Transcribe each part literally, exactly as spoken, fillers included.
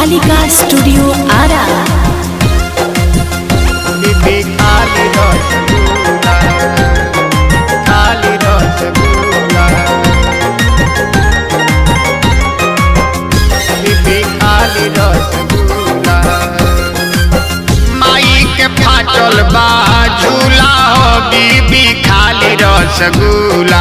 Kalika studio Ara. बीबी खाली रसगुल्ला, खाली रसगुल्ला, बीबी खाली रसगुल्ला। माई के फाटल बा झूला हो बीबी खाली रसगुल्ला,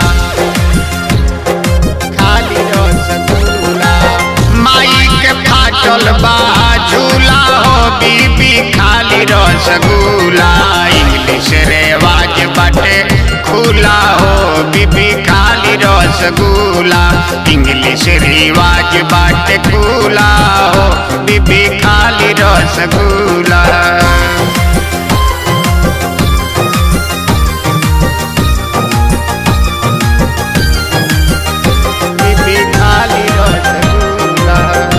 खाली रसगुल्ला। माई के फाटल बा झूला हो बीबी खाली रसगुल्ला। इंग्लिश रेवाज बाटे खुला हो बीबी खाली रसगुल्ला, इंग्लिश रिवाज बाटे खुला हो बीबी खाली रसगुल्ला। बीबी खाली रसगुल्ला,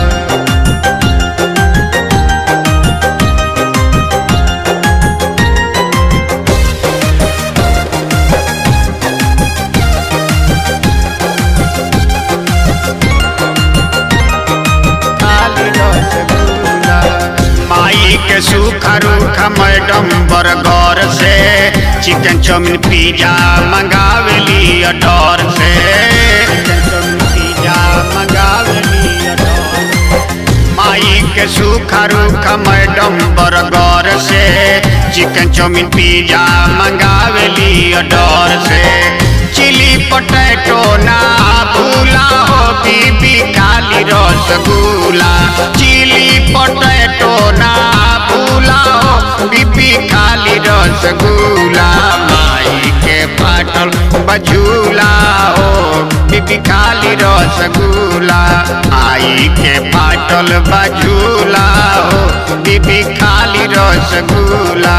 खाली रसगुल्ला। माई के सूखा रूखा मैडम बर्गर से चिकन चाउमीन पिज्जा मंगावेली ऑर्डर से, चिकन चाउमीन पिज्जा मंगावेली ऑर्डर। माई के सूखा रूखा मैडम बर्गर से चिकन चाउमीन पिज्जा मंगावेली ऑर्डर से। चिली पोटैटो ना भूला हो बीबी खाली रसगुल्ला, चिली पोटैटो ना भूला हो बीबी खाली रसगुल्ला। माई के फाटल बझूला हो बीबी खाली रसगुल्ला, माई के फाटल बझूला हो बीबी खाली रसगुल्ला।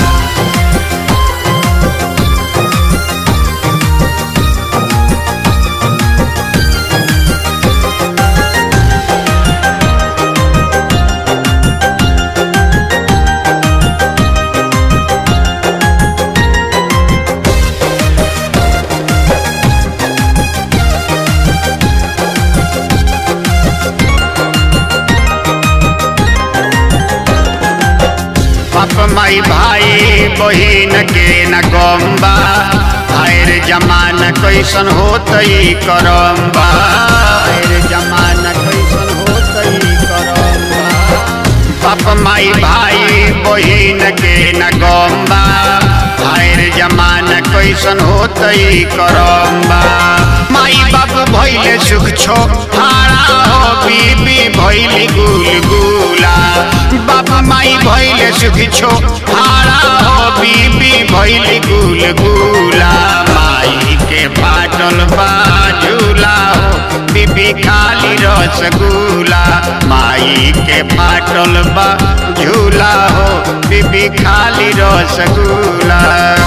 बाप माई भाई बहिन के न गम्बा, हायर जमाना कैसन होतई करम्बा, हायर जमाना कैसन होतई करम्बा। बाप माई भाई बहिन के न गम्बा, हायर जमाना कैसन होतई करम्बा। माई बाप भइले सुख छो हारा हो बीबी भइली गुलगुला, बाप माई भइले सुख छो हारा हो बीबी भइली गुलगुला। माई के फाटल बा झूला हो बीबी खाली रसगुल्ला, माई के फाटल बा झूला हो बीबी खाली रसगुल्ला।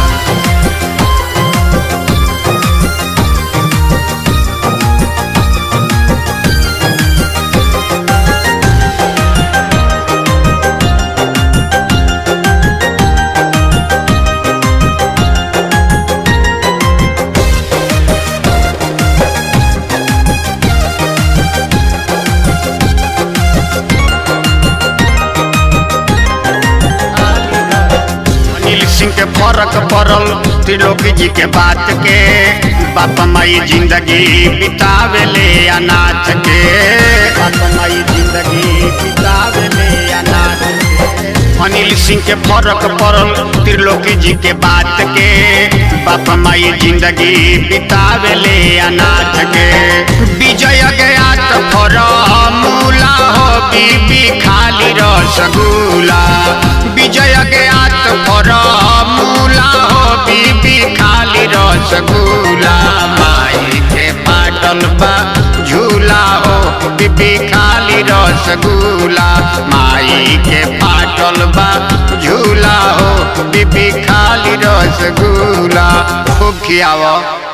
सिंह के फर्क पड़ल त्रिलोकी जी के बात के, बाप माई जिंदगी बितावेले अनाथ के, बाप माई जिंदगी बितावेले अनाथ के। अनिल सिंह के फर्क पड़ल त्रिलोकी जी के बात के, बाप माई जिंदगी बितावेले अनाथ के। विजय गया तो फॉर्मूला हो बीबी खाली रसगुल्ला, विजय गया तो फॉर्मूला हो बीबी खाली रसगुल्ला। माई के फाटल बा झूला हो बीबी खाली रसगुल्ला, माई के फाटल बा झूला हो बीबी खाली रसगुल्ला। खूब खियाव।